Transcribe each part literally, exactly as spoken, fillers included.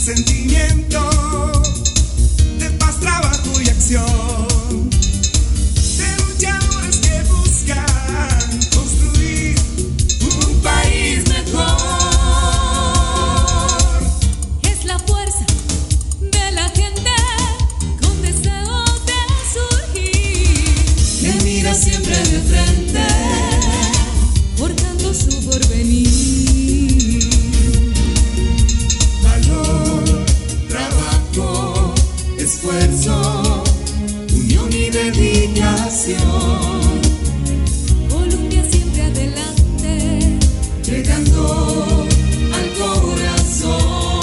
sentimiento de paz, trabajo y acción, de luchadores que buscan construir un país mejor. Es la fuerza de la gente con deseo de surgir, que mira siempre de frente, forjando su porvenir. Esfuerzo, unión y dedicación. Colombia siempre adelante, llegando al corazón.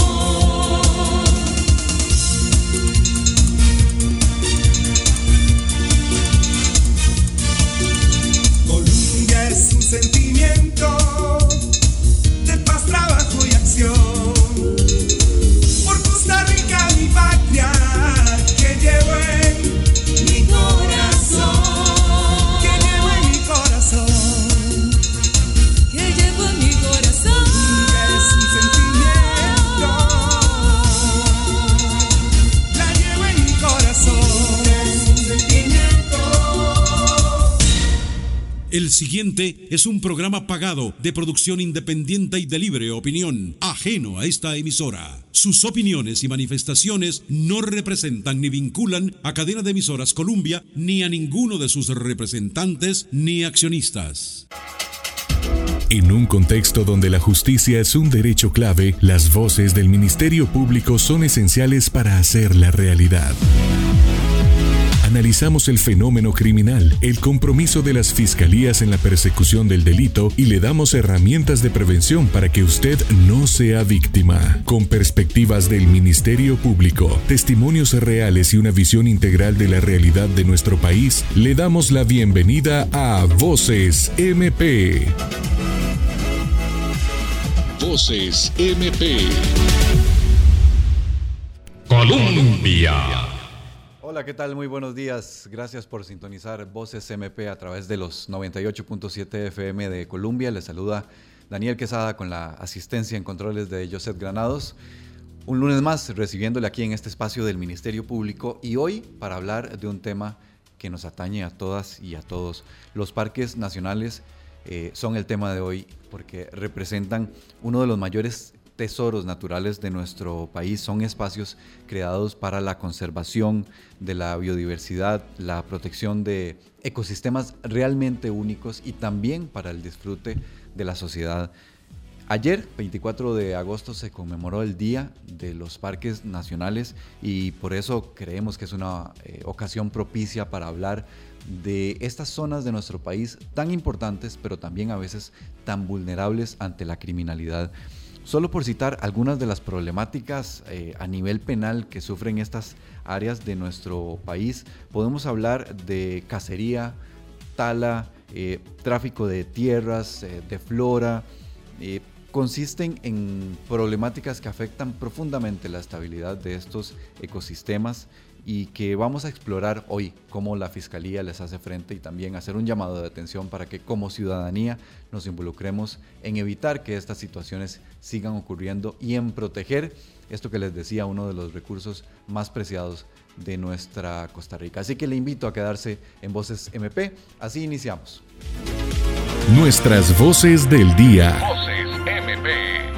Colombia es un sentimiento de paz, trabajo y acción. Por Costa Rica, mi patria, que llevo en mi corazón, que llevo en mi corazón, que llevo en mi corazón. es un sentimiento, la llevo en mi corazón, es un sentimiento. El siguiente es un programa pagado de producción independiente y de libre opinión, ajeno a esta emisora. Sus opiniones y manifestaciones no representan ni vinculan a Cadena de Emisoras Columbia ni a ninguno de sus representantes ni accionistas. En un contexto donde la justicia es un derecho clave, las voces del Ministerio Público son esenciales para hacerla realidad. Analizamos el fenómeno criminal, el compromiso de las fiscalías en la persecución del delito y le damos herramientas de prevención para que usted no sea víctima. Con perspectivas del Ministerio Público, testimonios reales y una visión integral de la realidad de nuestro país, le damos la bienvenida a Voces M P. Voces M P. Colombia. Hola, ¿qué tal? Muy buenos días. Gracias por sintonizar Voces M P a través de los noventa y ocho punto siete F M de Columbia. Les saluda Daniel Quesada con la asistencia en controles de Joseph Granados. Un lunes más recibiéndole aquí en este espacio del Ministerio Público y hoy para hablar de un tema que nos atañe a todas y a todos. Los parques nacionales eh, son el tema de hoy porque representan uno de los mayores tesoros naturales de nuestro país. Son espacios creados para la conservación de la biodiversidad, la protección de ecosistemas realmente únicos y también para el disfrute de la sociedad. Ayer, veinticuatro de agosto, se conmemoró el Día de los Parques Nacionales y por eso creemos que es una eh, ocasión propicia para hablar de estas zonas de nuestro país tan importantes, pero también a veces tan vulnerables ante la criminalidad. Solo por citar algunas de las problemáticas eh, a nivel penal que sufren estas áreas de nuestro país, podemos hablar de cacería, tala, eh, tráfico de tierras, eh, de flora. Eh, consisten en problemáticas que afectan profundamente la estabilidad de estos ecosistemas y que vamos a explorar hoy cómo la Fiscalía les hace frente y también hacer un llamado de atención para que como ciudadanía nos involucremos en evitar que estas situaciones sigan ocurriendo y en proteger esto que les decía, uno de los recursos más preciados de nuestra Costa Rica. Así que le invito a quedarse en Voces M P. Así iniciamos. Nuestras voces del día. Voces M P.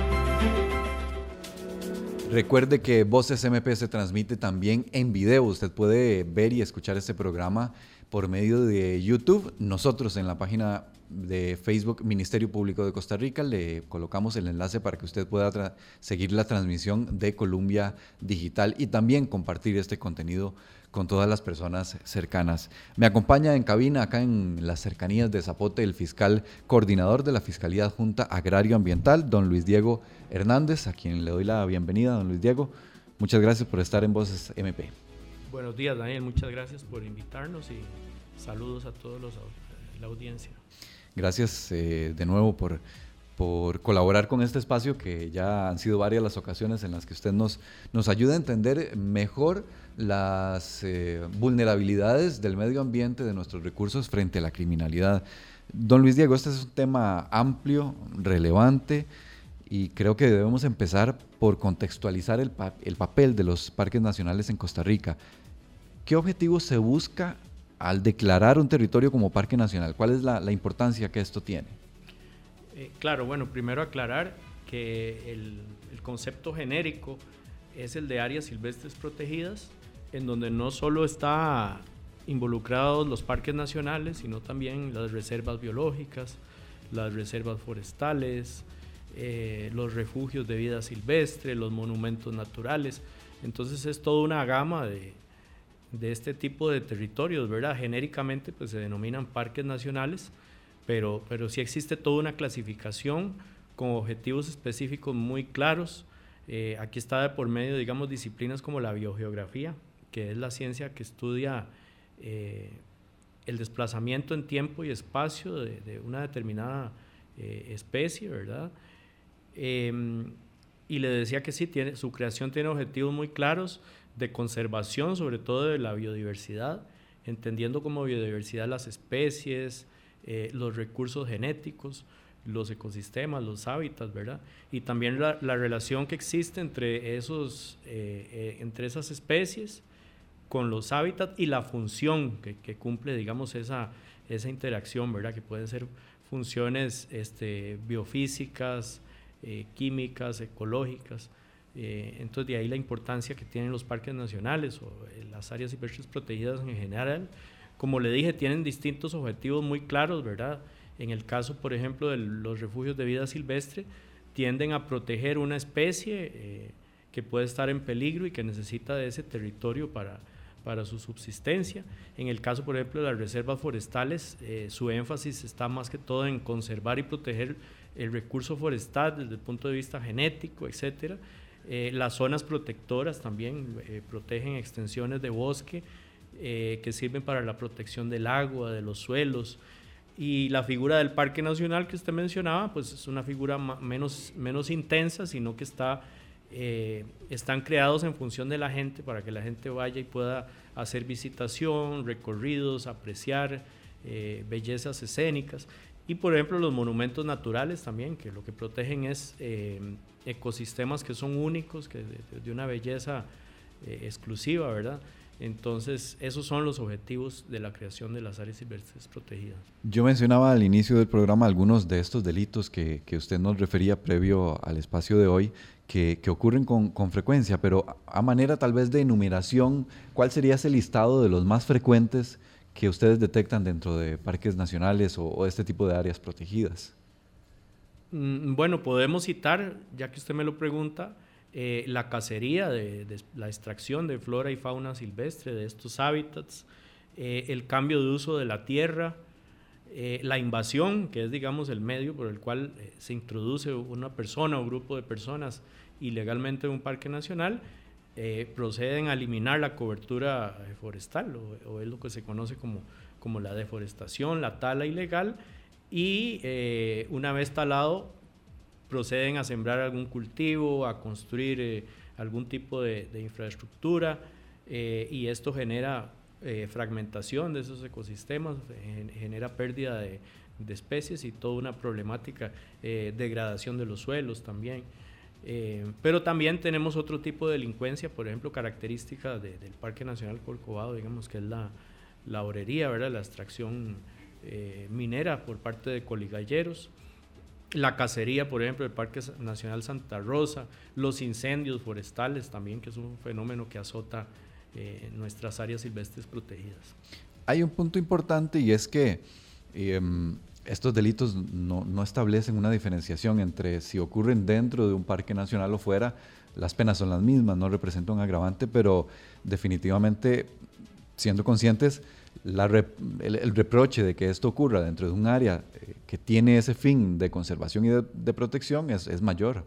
Recuerde que Voces M P se transmite también en video. Usted puede ver y escuchar este programa por medio de YouTube. Nosotros en la página de Facebook Ministerio Público de Costa Rica le colocamos el enlace para que usted pueda tra- seguir la transmisión de Columbia Digital y también compartir este contenido con todas las personas cercanas. Me acompaña en cabina, acá en las cercanías de Zapote, el fiscal coordinador de la Fiscalía Adjunta Agrario Ambiental, don Luis Diego Hernández, a quien le doy la bienvenida, don Luis Diego. Muchas gracias por estar en Voces M P. Buenos días, Daniel. Muchas gracias por invitarnos y saludos a todos los la audiencia. Gracias eh, de nuevo por, por colaborar con este espacio, que ya han sido varias las ocasiones en las que usted nos, nos ayuda a entender mejor las eh, vulnerabilidades del medio ambiente, de nuestros recursos frente a la criminalidad. Don Luis Diego, este es un tema amplio, relevante y creo que debemos empezar por contextualizar el, pa el papel de los parques nacionales en Costa Rica. ¿Qué objetivo se busca al declarar un territorio como parque nacional? ¿Cuál es la, la importancia que esto tiene? Eh, claro, bueno, primero aclarar que el, el concepto genérico es el de áreas silvestres protegidas, en donde no solo está involucrados los parques nacionales, sino también las reservas biológicas, las reservas forestales, eh, los refugios de vida silvestre, los monumentos naturales. Entonces es toda una gama de, de este tipo de territorios, ¿verdad? Genéricamente pues se denominan parques nacionales, pero, pero sí existe toda una clasificación con objetivos específicos muy claros. Eh, aquí está de por medio, digamos, disciplinas como la biogeografía, que es la ciencia que estudia eh, el desplazamiento en tiempo y espacio de, de una determinada eh, especie, ¿verdad? Eh, y le decía que sí, tiene, su creación tiene objetivos muy claros de conservación, sobre todo de la biodiversidad, entendiendo como biodiversidad las especies, eh, los recursos genéticos, los ecosistemas, los hábitats, ¿verdad? Y también la, la relación que existe entre, esos, eh, eh, entre esas especies con los hábitats y la función que, que cumple, digamos, esa, esa interacción, ¿verdad? Que pueden ser funciones este, biofísicas, eh, químicas, ecológicas. Eh, entonces, de ahí la importancia que tienen los parques nacionales o eh, las áreas silvestres protegidas en general. Como le dije, tienen distintos objetivos muy claros, ¿verdad? En el caso, por ejemplo, de los refugios de vida silvestre, tienden a proteger una especie eh, que puede estar en peligro y que necesita de ese territorio para, para su subsistencia. En el caso, por ejemplo, de las reservas forestales, eh, su énfasis está más que todo en conservar y proteger el recurso forestal desde el punto de vista genético, etcétera. Eh, las zonas protectoras también eh, protegen extensiones de bosque eh, que sirven para la protección del agua, de los suelos. Y la figura del Parque Nacional que usted mencionaba, pues es una figura menos, menos intensa, sino que está, eh, están creados en función de la gente, para que la gente vaya y pueda hacer visitación, recorridos, apreciar eh, bellezas escénicas. Y por ejemplo los monumentos naturales también, que lo que protegen es eh, ecosistemas que son únicos, que de, de una belleza eh, exclusiva, ¿verdad? Entonces, esos son los objetivos de la creación de las áreas silvestres protegidas. Yo mencionaba al inicio del programa algunos de estos delitos que, que usted nos refería previo al espacio de hoy, que, que ocurren con, con frecuencia, pero a manera tal vez de enumeración, ¿cuál sería ese listado de los más frecuentes que ustedes detectan dentro de parques nacionales o, o este tipo de áreas protegidas? Mm, bueno, podemos citar, ya que usted me lo pregunta, Eh, la cacería, de, de la extracción de flora y fauna silvestre de estos hábitats, eh, el cambio de uso de la tierra, eh, la invasión, que es, digamos, el medio por el cual eh, se introduce una persona o grupo de personas ilegalmente en un parque nacional, eh, proceden a eliminar la cobertura forestal, o, o es lo que se conoce como, como la deforestación, la tala ilegal, y eh, una vez talado, proceden a sembrar algún cultivo, a construir eh, algún tipo de, de infraestructura, eh, y esto genera eh, fragmentación de esos ecosistemas, eh, genera pérdida de, de especies y toda una problemática, eh, degradación de los suelos también. Eh, pero también tenemos otro tipo de delincuencia, por ejemplo, característica de, del Parque Nacional Corcovado, digamos, que es la, la orería, ¿verdad? La extracción eh, minera por parte de coligalleros. La cacería, por ejemplo, del Parque Nacional Santa Rosa, los incendios forestales también, que es un fenómeno que azota eh, nuestras áreas silvestres protegidas. Hay un punto importante y es que eh, estos delitos no, no establecen una diferenciación entre si ocurren dentro de un parque nacional o fuera. Las penas son las mismas, no representan un agravante, pero definitivamente, siendo conscientes, La rep, el, el reproche de que esto ocurra dentro de un área eh, que tiene ese fin de conservación y de, de protección es, es mayor.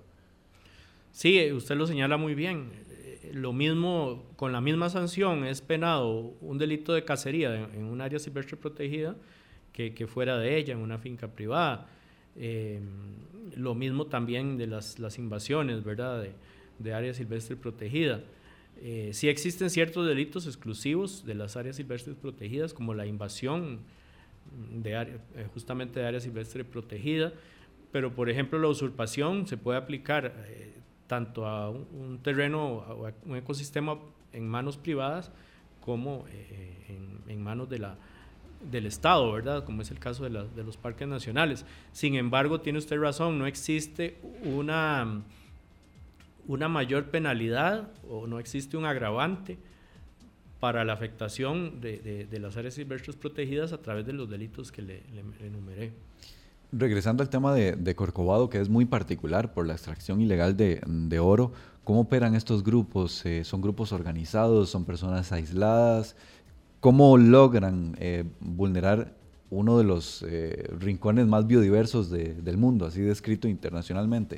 Sí, usted lo señala muy bien. Lo mismo, con la misma sanción es penado un delito de cacería en, en un área silvestre protegida que, que fuera de ella, en una finca privada. Eh, lo mismo también de las, las invasiones, ¿verdad?, de, de área silvestre protegida. Eh, sí existen ciertos delitos exclusivos de las áreas silvestres protegidas, como la invasión de área, eh, justamente de área silvestre protegida, pero por ejemplo la usurpación se puede aplicar eh, tanto a un, un terreno o a un ecosistema en manos privadas como eh, en, en manos de la, del Estado, ¿verdad? Como es el caso de, la, de los parques nacionales. Sin embargo, tiene usted razón, no existe una, una mayor penalidad o no existe un agravante para la afectación de, de, de las áreas silvestres protegidas a través de los delitos que le, le, le enumeré. Regresando al tema de, de Corcovado, que es muy particular por la extracción ilegal de, de oro, ¿cómo operan estos grupos? Eh, ¿Son grupos organizados? ¿Son personas aisladas? ¿Cómo logran eh, vulnerar uno de los eh, rincones más biodiversos de, del mundo, así descrito internacionalmente?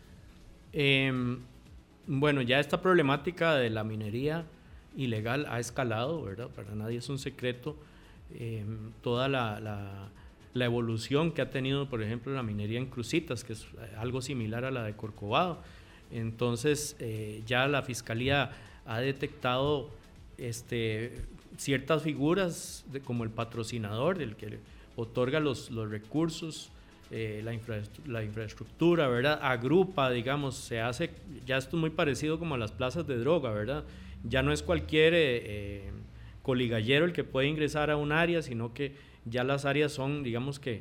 Eh, bueno, ya esta problemática de la minería ilegal ha escalado, ¿verdad? Para nadie es un secreto eh, toda la... la la evolución que ha tenido, por ejemplo, la minería en Cruzitas, que es algo similar a la de Corcovado. Entonces, eh, ya la Fiscalía ha detectado este, ciertas figuras de, como el patrocinador, del que otorga los, los recursos, eh, la, infra, la infraestructura, ¿verdad? Agrupa, digamos, se hace, ya esto es muy parecido como a las plazas de droga, ¿verdad? Ya no es cualquier eh, eh, coligallero el que puede ingresar a un área, sino que ya las áreas son, digamos que,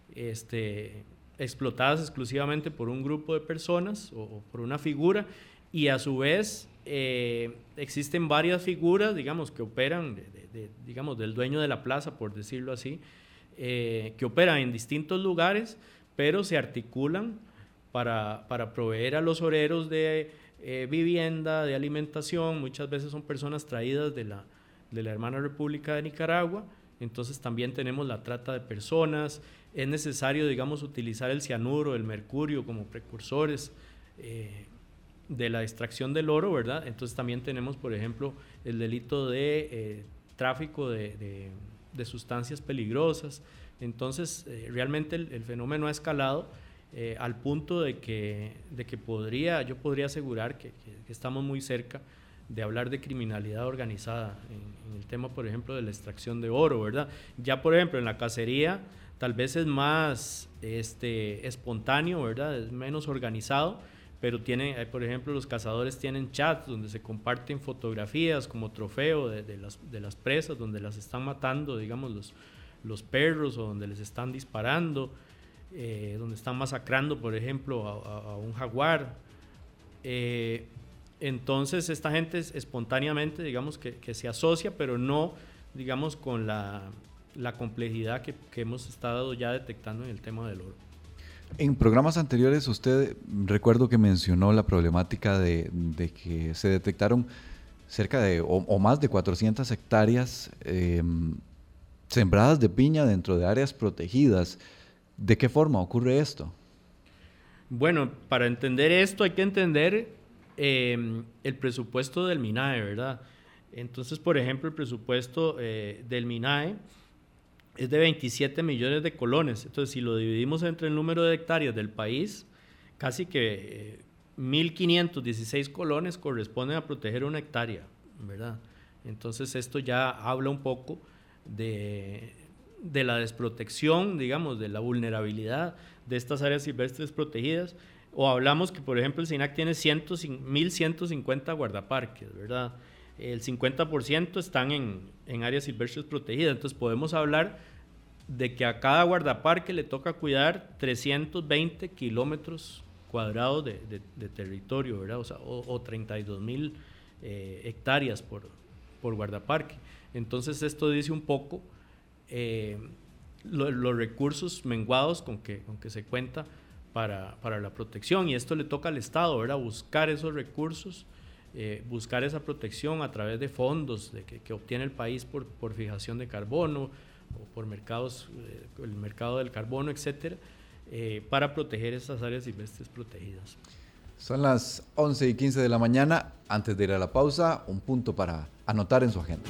este, explotadas exclusivamente por un grupo de personas o, o por una figura, y a su vez eh, existen varias figuras, digamos, que operan, de, de, de, digamos, del dueño de la plaza, por decirlo así, eh, que operan en distintos lugares, pero se articulan para, para proveer a los oreros de eh, vivienda, de alimentación. Muchas veces son personas traídas de la, de la hermana República de Nicaragua. Entonces también tenemos la trata de personas. Es necesario, digamos, utilizar el cianuro, el mercurio como precursores eh, de la extracción del oro, ¿verdad? Entonces también tenemos, por ejemplo, el delito de eh, tráfico de, de, de sustancias peligrosas. Entonces eh, realmente el, el fenómeno ha escalado eh, al punto de que, de que podría, yo podría asegurar que, que, que estamos muy cerca de hablar de criminalidad organizada en, en el tema, por ejemplo, de la extracción de oro, ¿verdad? Ya, por ejemplo, en la cacería tal vez es más este, espontáneo, ¿verdad? Es menos organizado, pero tiene, por ejemplo, los cazadores tienen chats donde se comparten fotografías como trofeo de, de, las, de las presas, donde las están matando, digamos, los, los perros, o donde les están disparando, eh, donde están masacrando, por ejemplo, a, a, a un jaguar. Eh, Entonces esta gente es, espontáneamente, digamos, que, que se asocia, pero no, digamos, con la, la complejidad que, que hemos estado ya detectando en el tema del oro. En programas anteriores usted, recuerdo que mencionó la problemática de, de que se detectaron cerca de, o, o más de cuatrocientas hectáreas eh, sembradas de piña dentro de áreas protegidas. ¿De qué forma ocurre esto? Bueno, para entender esto hay que entender Eh, el presupuesto del MINAE, ¿verdad? Entonces, por ejemplo, el presupuesto eh, del MINAE es de veintisiete millones de colones. Entonces, si lo dividimos entre el número de hectáreas del país, casi que eh, mil quinientos dieciséis colones corresponden a proteger una hectárea, ¿verdad? Entonces, esto ya habla un poco de, de la desprotección, digamos, de la vulnerabilidad de estas áreas silvestres protegidas. O hablamos que, por ejemplo, el SINAC tiene mil ciento cincuenta guardaparques, ¿verdad? El cincuenta por ciento están en, en áreas silvestres protegidas. Entonces podemos hablar de que a cada guardaparque le toca cuidar trescientos veinte kilómetros cuadrados de, de, de territorio, ¿verdad? O sea, o, o treinta y dos mil eh, hectáreas por, por guardaparque. Entonces esto dice un poco eh, lo, los recursos menguados con que, con que se cuenta Para, para la protección, y esto le toca al Estado, ¿verdad? Buscar esos recursos, eh, buscar esa protección a través de fondos de que, que obtiene el país por, por fijación de carbono o por mercados, eh, el mercado del carbono, etcétera, eh, para proteger esas áreas silvestres protegidas. Son las once y quince de la mañana. Antes de ir a la pausa, un punto para anotar en su agenda.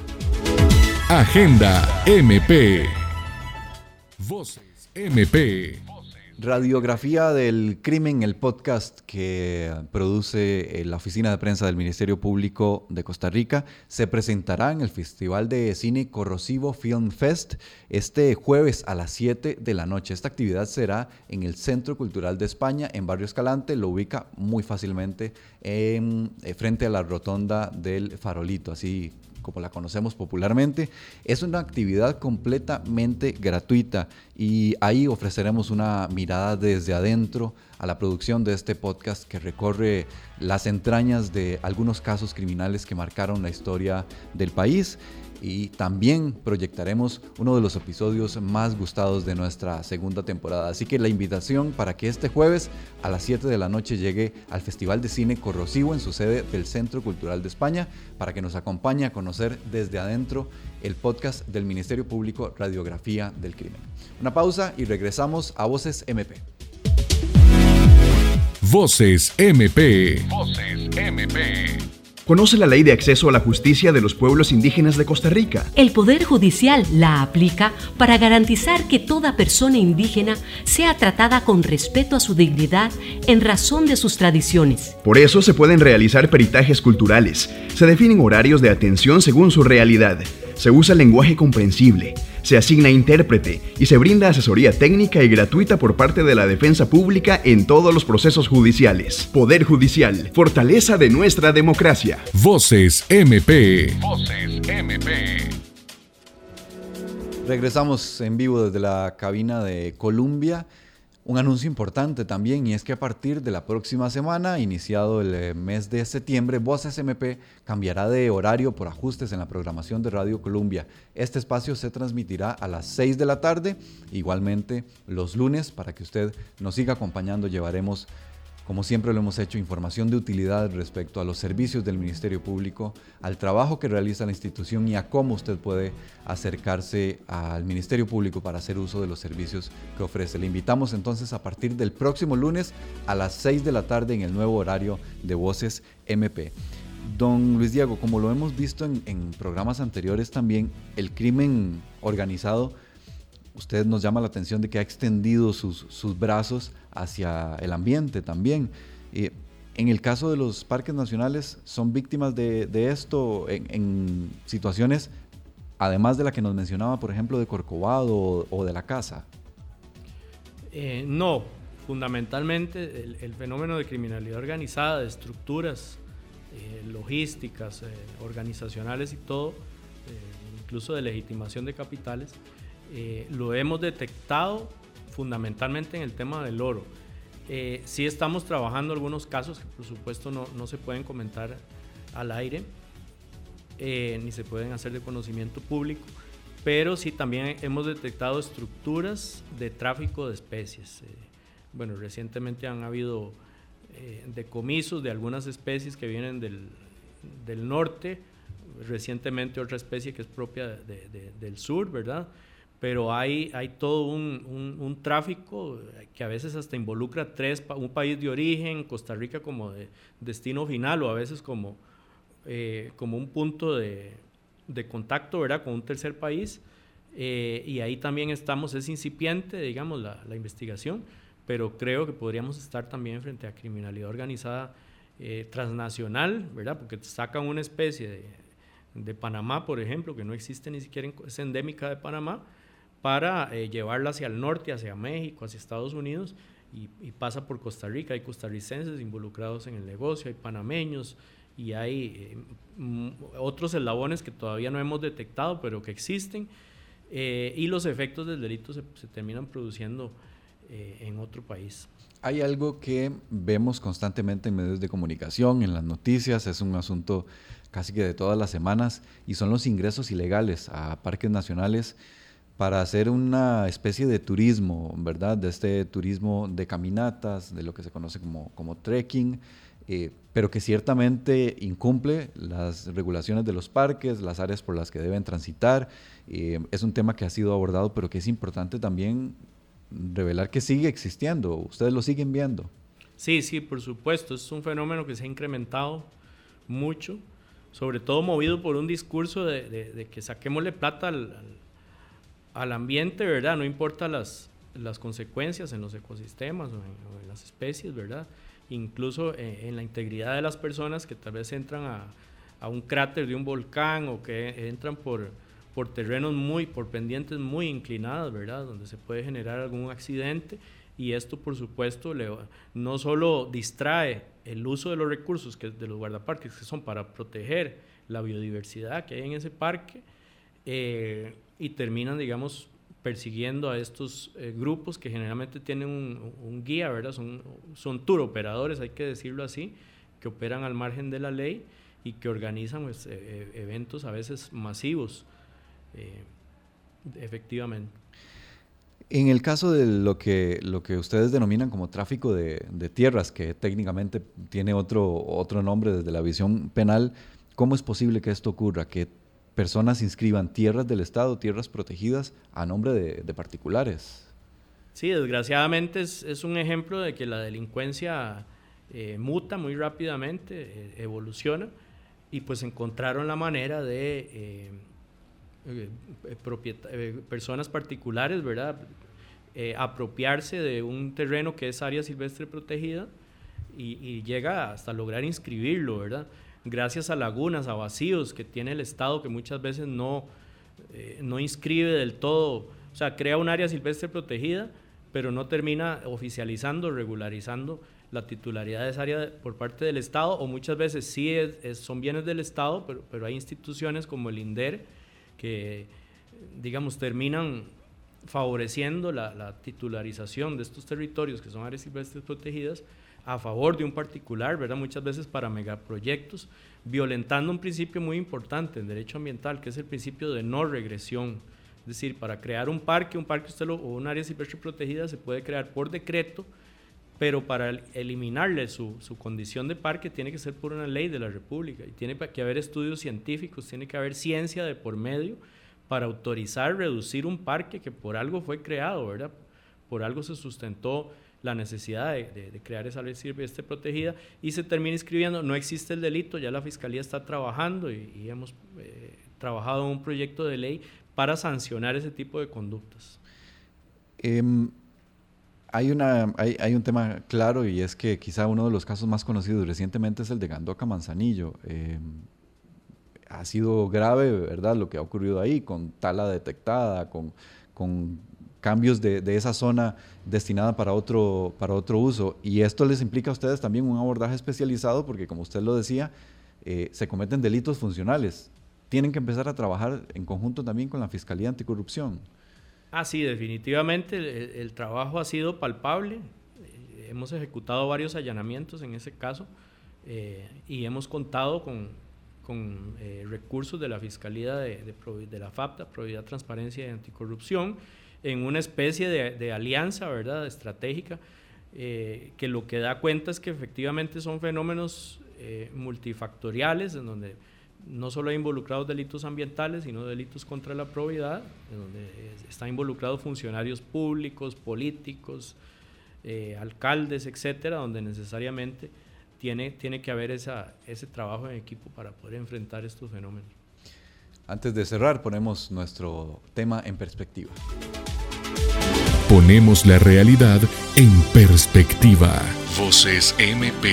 Agenda M P. Voces M P. Radiografía del Crimen, el podcast que produce la Oficina de Prensa del Ministerio Público de Costa Rica, se presentará en el Festival de Cine Corrosivo Film Fest este jueves a las siete de la noche. Esta actividad será en el Centro Cultural de España, en Barrio Escalante. Lo ubica muy fácilmente en, frente a la rotonda del Farolito, así como la conocemos popularmente. Es una actividad completamente gratuita y ahí ofreceremos una mirada desde adentro a la producción de este podcast que recorre las entrañas de algunos casos criminales que marcaron la historia del país. Y también proyectaremos uno de los episodios más gustados de nuestra segunda temporada. Así que la invitación para que este jueves a las siete de la noche llegue al Festival de Cine Corrosivo en su sede del Centro Cultural de España, para que nos acompañe a conocer desde adentro el podcast del Ministerio Público, Radiografía del Crimen. Una pausa y regresamos a Voces M P. Voces M P. Voces M P. Conoce la Ley de Acceso a la Justicia de los Pueblos Indígenas de Costa Rica. El Poder Judicial la aplica para garantizar que toda persona indígena sea tratada con respeto a su dignidad en razón de sus tradiciones. Por eso se pueden realizar peritajes culturales, se definen horarios de atención según su realidad, se usa lenguaje comprensible, se asigna intérprete y se brinda asesoría técnica y gratuita por parte de la defensa pública en todos los procesos judiciales. Poder Judicial, fortaleza de nuestra democracia. Voces M P. Voces M P. Regresamos en vivo desde la cabina de Columbia. Un anuncio importante también, y es que a partir de la próxima semana, iniciado el mes de septiembre, Voces M P cambiará de horario por ajustes en la programación de Radio Columbia. Este espacio se transmitirá a las seis de la tarde, igualmente los lunes. Para que usted nos siga acompañando, llevaremos, como siempre lo hemos hecho, información de utilidad respecto a los servicios del Ministerio Público, al trabajo que realiza la institución y a cómo usted puede acercarse al Ministerio Público para hacer uso de los servicios que ofrece. Le invitamos entonces a partir del próximo lunes a las seis de la tarde en el nuevo horario de Voces M P. Don Luis Diego, como lo hemos visto en, en programas anteriores también, el crimen organizado, usted nos llama la atención de que ha extendido sus, sus brazos hacia el ambiente también. Eh, en el caso de los parques nacionales, ¿son víctimas de, de esto en, en situaciones, además de la que nos mencionaba, por ejemplo, de Corcovado o, o de la caza? Eh, no, fundamentalmente el, el fenómeno de criminalidad organizada, de estructuras eh, logísticas, eh, organizacionales y todo, eh, incluso de legitimación de capitales, eh, lo hemos detectado fundamentalmente en el tema del oro. Eh, sí estamos trabajando algunos casos que por supuesto no, no se pueden comentar al aire, eh, ni se pueden hacer de conocimiento público, pero sí también hemos detectado estructuras de tráfico de especies. Eh, bueno, recientemente han habido eh, decomisos de algunas especies que vienen del, del norte, recientemente otra especie que es propia de, de, del sur, ¿verdad? Pero hay, hay todo un, un, un tráfico que a veces hasta involucra tres, un país de origen, Costa Rica como de destino final, o a veces como, eh, como un punto de, de contacto, ¿verdad?, con un tercer país, eh, y ahí también estamos, es incipiente, digamos, la, la investigación, pero creo que podríamos estar también frente a criminalidad organizada eh, transnacional, ¿verdad?, porque sacan una especie de, de Panamá, por ejemplo, que no existe ni siquiera, en, es endémica de Panamá, para eh, llevarla hacia el norte, hacia México, hacia Estados Unidos, y, y pasa por Costa Rica. Hay costarricenses involucrados en el negocio, hay panameños, y hay eh, m- otros eslabones que todavía no hemos detectado, pero que existen, eh, y los efectos del delito se, se terminan produciendo eh, en otro país. Hay algo que vemos constantemente en medios de comunicación, en las noticias, es un asunto casi que de todas las semanas, y son los ingresos ilegales a parques nacionales para hacer una especie de turismo, ¿verdad? De este turismo de caminatas, de lo que se conoce como, como trekking, eh, pero que ciertamente incumple las regulaciones de los parques, las áreas por las que deben transitar. Eh, es un tema que ha sido abordado, pero que es importante también revelar que sigue existiendo. Ustedes lo siguen viendo. Sí, sí, por supuesto. Es un fenómeno que se ha incrementado mucho, sobre todo movido por un discurso de, de, de que saquémosle plata al, al, al ambiente, ¿verdad? No importa las, las consecuencias en los ecosistemas o en, o en las especies, ¿verdad? Incluso eh, en la integridad de las personas que tal vez entran a, a un cráter de un volcán o que entran por, por terrenos muy, por pendientes muy inclinadas, ¿verdad? Donde se puede generar algún accidente, y esto por supuesto le, no solo distrae el uso de los recursos que, de los guardaparques, que son para proteger la biodiversidad que hay en ese parque, eh, y terminan, digamos, persiguiendo a estos eh, grupos que generalmente tienen un, un guía, ¿verdad? Son, son tour operadores, hay que decirlo así, que operan al margen de la ley y que organizan pues, eh, eventos a veces masivos, eh, efectivamente. En el caso de lo que, lo que ustedes denominan como tráfico de, de tierras, que técnicamente tiene otro, otro nombre desde la visión penal, ¿cómo es posible que esto ocurra? Que personas inscriban tierras del Estado, tierras protegidas, a nombre de, de particulares. Sí, desgraciadamente es, es un ejemplo de que la delincuencia eh, muta muy rápidamente, eh, evoluciona, y pues encontraron la manera de eh, eh, propieta- eh, personas particulares, ¿verdad? Eh, apropiarse de un terreno que es área silvestre protegida y, y llega hasta lograr inscribirlo, ¿verdad? Gracias a lagunas, a vacíos que tiene el Estado, que muchas veces no, eh, no inscribe del todo, o sea, crea un área silvestre protegida, pero no termina oficializando, regularizando la titularidad de esa área por parte del Estado, o muchas veces sí es, es, son bienes del Estado, pero, pero hay instituciones como el INDER que, digamos, terminan favoreciendo la, la titularización de estos territorios que son áreas silvestres protegidas a favor de un particular, ¿verdad? Muchas veces para megaproyectos, violentando un principio muy importante en derecho ambiental, que es el principio de no regresión. Es decir, para crear un parque, un parque usted lo, o un área silvestre protegida se puede crear por decreto, pero para el, eliminarle su, su condición de parque tiene que ser por una ley de la República, y tiene que haber estudios científicos, tiene que haber ciencia de por medio para autorizar reducir un parque que por algo fue creado, ¿verdad? Por algo se sustentó la necesidad de, de, de crear esa área silvestre protegida, y se termina inscribiendo. No existe el delito, ya la Fiscalía está trabajando y, y hemos eh, trabajado en un proyecto de ley para sancionar ese tipo de conductas. Eh, hay, una, hay, hay un tema claro, y es que quizá uno de los casos más conocidos recientemente es el de Gandoca Manzanillo. Eh, ha sido grave, ¿verdad?, lo que ha ocurrido ahí, con tala detectada, con, con cambios de, de esa zona destinada para otro, para otro uso. Y esto les implica a ustedes también un abordaje especializado, porque como usted lo decía, eh, se cometen delitos funcionales. Tienen que empezar a trabajar en conjunto también con la Fiscalía Anticorrupción. Ah, sí, definitivamente el, el trabajo ha sido palpable. Eh, hemos ejecutado varios allanamientos en ese caso, eh, y hemos contado con, con eh, recursos de la Fiscalía de, de, de la FAPTA, Probidad, Transparencia y Anticorrupción, en una especie de, de alianza, ¿verdad?, estratégica, eh, que lo que da cuenta es que efectivamente son fenómenos eh, multifactoriales, en donde no solo hay involucrados delitos ambientales, sino delitos contra la probidad, en donde están involucrados funcionarios públicos, políticos, eh, alcaldes, etcétera, donde necesariamente tiene, tiene que haber esa, ese trabajo en equipo para poder enfrentar estos fenómenos. Antes de cerrar, ponemos nuestro tema en perspectiva. Ponemos la realidad en perspectiva. Voces M P.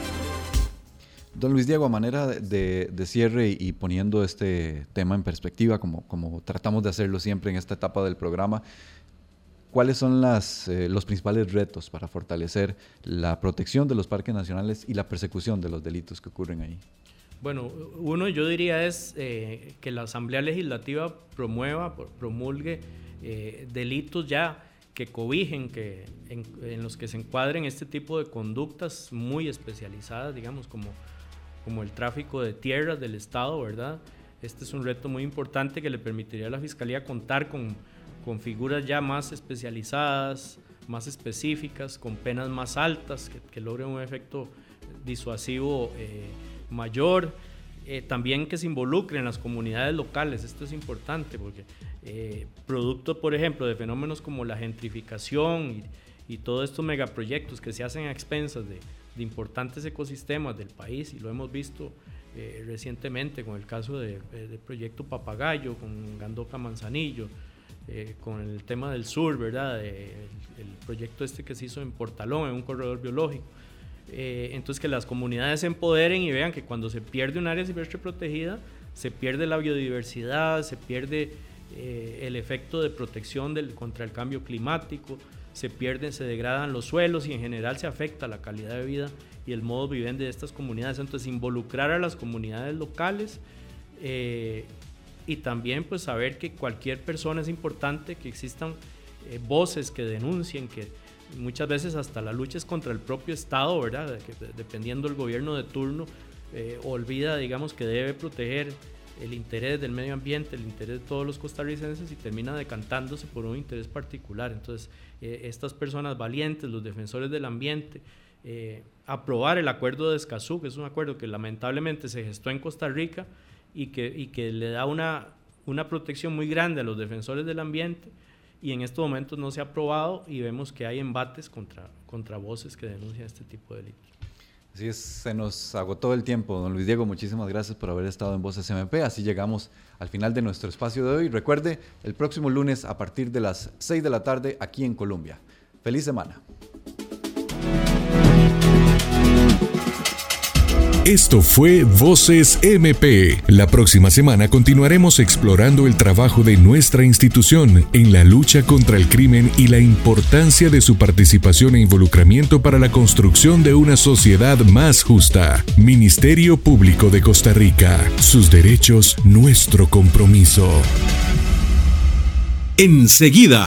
Don Luis Diego, a manera de, de cierre y poniendo este tema en perspectiva, como, como tratamos de hacerlo siempre en esta etapa del programa, ¿cuáles son las, eh, los principales retos para fortalecer la protección de los parques nacionales y la persecución de los delitos que ocurren ahí? Bueno, uno yo diría es eh, que la Asamblea Legislativa promueva, promulgue eh, delitos ya que cobijen, que en, en los que se encuadren este tipo de conductas muy especializadas, digamos, como, como el tráfico de tierras del Estado, ¿verdad? Este es un reto muy importante que le permitiría a la Fiscalía contar con, con figuras ya más especializadas, más específicas, con penas más altas, que, que logren un efecto disuasivo eh, mayor. Eh, también que se involucren las comunidades locales, esto es importante porque eh, producto, por ejemplo, de fenómenos como la gentrificación y, y todos estos megaproyectos que se hacen a expensas de, de importantes ecosistemas del país, y lo hemos visto eh, recientemente con el caso de, de, de Proyecto Papagayo, con Gandoca Manzanillo, eh, con el tema del sur, ¿verdad? De, el, el proyecto este que se hizo en Portalón, en un corredor biológico. Eh, entonces que las comunidades se empoderen y vean que cuando se pierde un área silvestre protegida, se pierde la biodiversidad, se pierde eh, el efecto de protección del, contra el cambio climático, se pierden, se degradan los suelos y en general se afecta la calidad de vida y el modo vivendi de estas comunidades. Entonces involucrar a las comunidades locales eh, y también pues saber que cualquier persona es importante, que existan eh, voces que denuncien, que muchas veces hasta la lucha es contra el propio Estado, ¿verdad? Que, dependiendo del gobierno de turno, eh, olvida, digamos, que debe proteger el interés del medio ambiente, el interés de todos los costarricenses y termina decantándose por un interés particular. Entonces, eh, estas personas valientes, los defensores del ambiente, eh, aprobar el acuerdo de Escazú, que es un acuerdo que lamentablemente se gestó en Costa Rica y que, y que le da una, una protección muy grande a los defensores del ambiente, y en estos momentos no se ha aprobado y vemos que hay embates contra, contra voces que denuncian este tipo de delitos. Así es, se nos agotó el tiempo, don Luis Diego, muchísimas gracias por haber estado en Voces M P, así llegamos al final de nuestro espacio de hoy. Recuerde, el próximo lunes a partir de las seis de la tarde aquí en Colombia. ¡Feliz semana! Esto fue Voces M P. La próxima semana continuaremos explorando el trabajo de nuestra institución en la lucha contra el crimen y la importancia de su participación e involucramiento para la construcción de una sociedad más justa. Ministerio Público de Costa Rica. Sus derechos, nuestro compromiso. Enseguida